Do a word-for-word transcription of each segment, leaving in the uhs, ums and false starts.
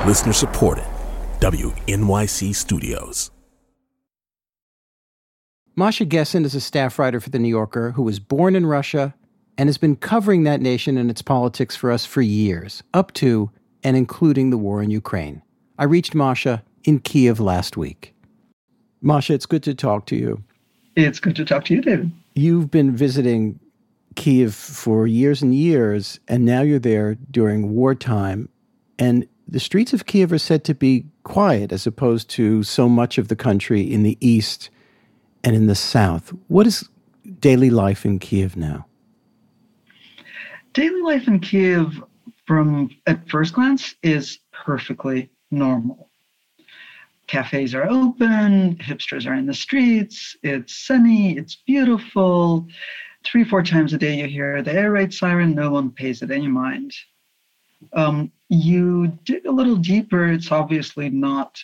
Listener supported. W N Y C Studios. Masha Gessen is a staff writer for The New Yorker who was born in Russia and has been covering that nation and its politics for us for years, up to and including the war in Ukraine. I reached Masha in Kiev last week. Masha, it's good to talk to you. It's good to talk to you, David. You've been visiting Kiev for years and years, and now you're there during wartime. And the streets of Kiev are said to be quiet as opposed to so much of the country in the east and in the south. What is daily life in Kiev now? Daily life in Kiev, from at first glance, is perfectly normal. Cafes are open, hipsters are in the streets, it's sunny, it's beautiful. Three, four times a day you hear the air raid siren, no one pays it any mind. Um, you dig a little deeper, it's obviously not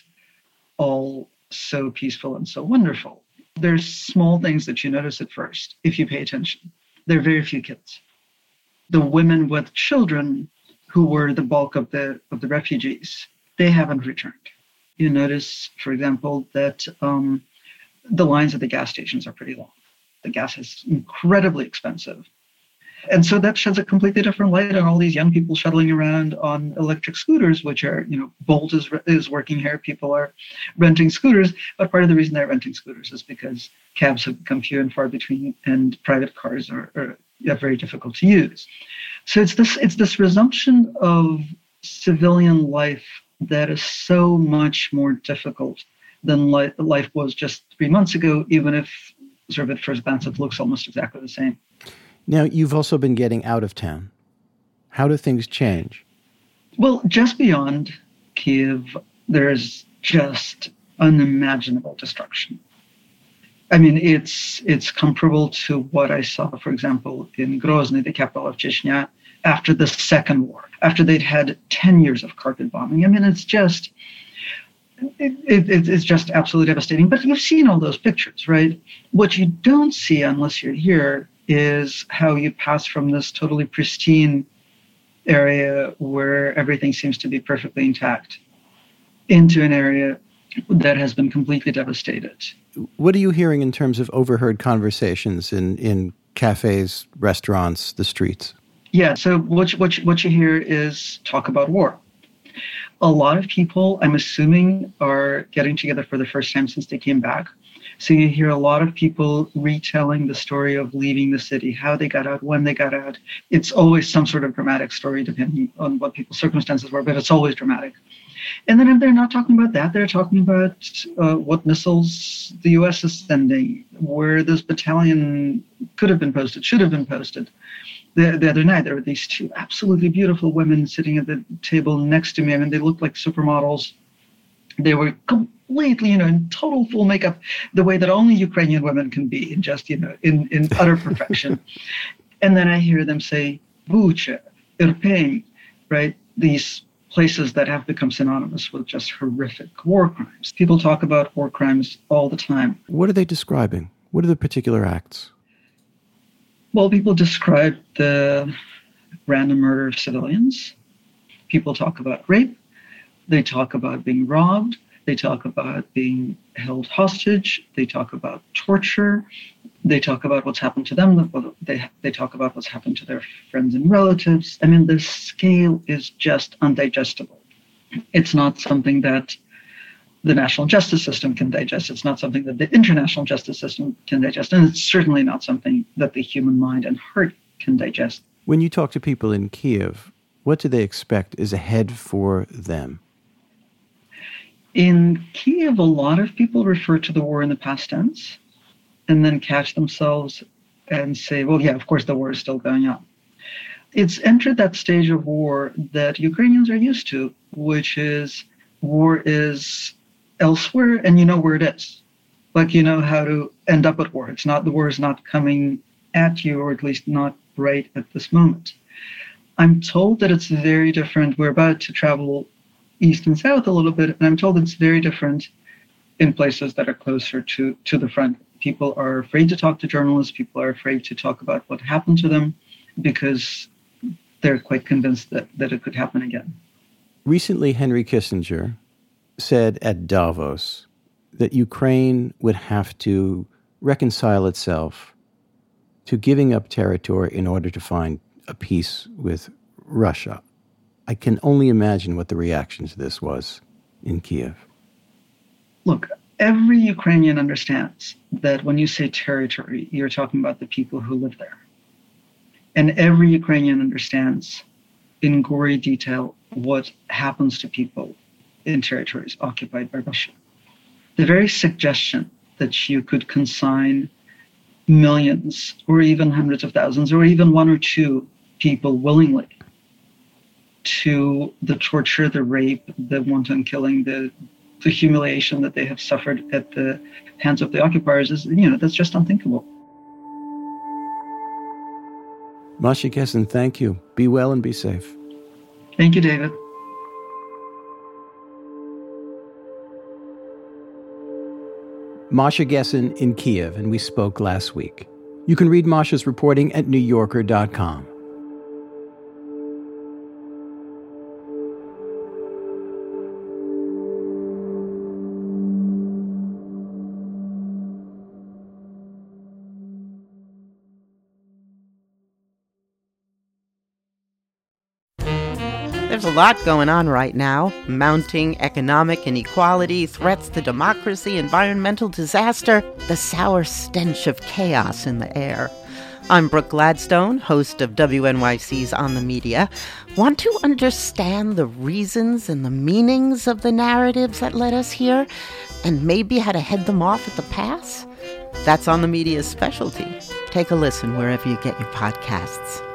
all so peaceful and so wonderful. There's small things that you notice at first, if you pay attention. There are very few kids. The women with children, who were the bulk of the of the refugees, they haven't returned. You notice, for example, that um, the lines at the gas stations are pretty long. The gas is incredibly expensive. And so that sheds a completely different light on all these young people shuttling around on electric scooters, which are, you know, Bolt is is working here. People are renting scooters. But part of the reason they're renting scooters is because cabs have become few and far between, and private cars are, are yeah, very difficult to use. So it's this it's this resumption of civilian life that is so much more difficult than life, life was just three months ago, even if sort of at first glance it looks almost exactly the same. Now, you've also been getting out of town. How do things change? Well, just beyond Kiev, there's just unimaginable destruction. I mean, it's it's comparable to what I saw, for example, in Grozny, the capital of Chechnya, after the Second War, after they'd had ten years of carpet bombing. I mean, it's just, it, it, it's just absolutely devastating. But you've seen all those pictures, right? What you don't see unless you're here is how you pass from this totally pristine area where everything seems to be perfectly intact into an area that has been completely devastated. What are you hearing in terms of overheard conversations in, in cafes, restaurants, the streets? Yeah, so what you, what, you, what you hear is talk about war. A lot of people, I'm assuming, are getting together for the first time since they came back. So you hear a lot of people retelling the story of leaving the city, how they got out, when they got out. It's always some sort of dramatic story, depending on what people's circumstances were, but it's always dramatic. And then if they're not talking about that, they're talking about uh, what missiles the U S is sending, where this battalion could have been posted, should have been posted. The, the other night, there were these two absolutely beautiful women sitting at the table next to me. I mean, they looked like supermodels. They were completely, you know, in total full makeup, the way that only Ukrainian women can be, in just, you know, in, in utter perfection. And then I hear them say, Bucha, Irpin, right? These places that have become synonymous with just horrific war crimes. People talk about war crimes all the time. What are they describing? What are the particular acts? Well, people describe the random murder of civilians. People talk about rape. They talk about being robbed. They talk about being held hostage. They talk about torture. They talk about what's happened to them. They, they talk about what's happened to their friends and relatives. I mean, the scale is just undigestible. It's not something that the national justice system can digest. It's not something that the international justice system can digest. And it's certainly not something that the human mind and heart can digest. When you talk to people in Kiev, what do they expect is ahead for them? In Kiev, a lot of people refer to the war in the past tense and then catch themselves and say, well, yeah, of course, the war is still going on. It's entered that stage of war that Ukrainians are used to, which is war is elsewhere and you know where it is. Like, you know how to end up at war. It's not, the war is not coming at you, or at least not right at this moment. I'm told that it's very different. We're about to travel east and south a little bit, and I'm told it's very different in places that are closer to, to the front. People are afraid to talk to journalists. People are afraid to talk about what happened to them because they're quite convinced that, that it could happen again. Recently, Henry Kissinger said at Davos that Ukraine would have to reconcile itself to giving up territory in order to find a peace with Russia. I can only imagine what the reaction to this was in Kiev. Look, every Ukrainian understands that when you say territory, you're talking about the people who live there. And every Ukrainian understands in gory detail what happens to people in territories occupied by Russia. The very suggestion that you could consign millions or even hundreds of thousands or even one or two people willingly to the torture, the rape, the wanton killing, the, the humiliation that they have suffered at the hands of the occupiers is, you know, that's just unthinkable. Masha Gessen, thank you. Be well and be safe. Thank you, David. Masha Gessen in Kiev, and we spoke last week. You can read Masha's reporting at new yorker dot com. There's a lot going on right now. Mounting economic inequality, threats to democracy, environmental disaster, the sour stench of chaos in the air. I'm Brooke Gladstone, host of W N Y C's On the Media. Want to understand the reasons and the meanings of the narratives that led us here, and maybe how to head them off at the pass? That's On the Media's specialty. Take a listen wherever you get your podcasts.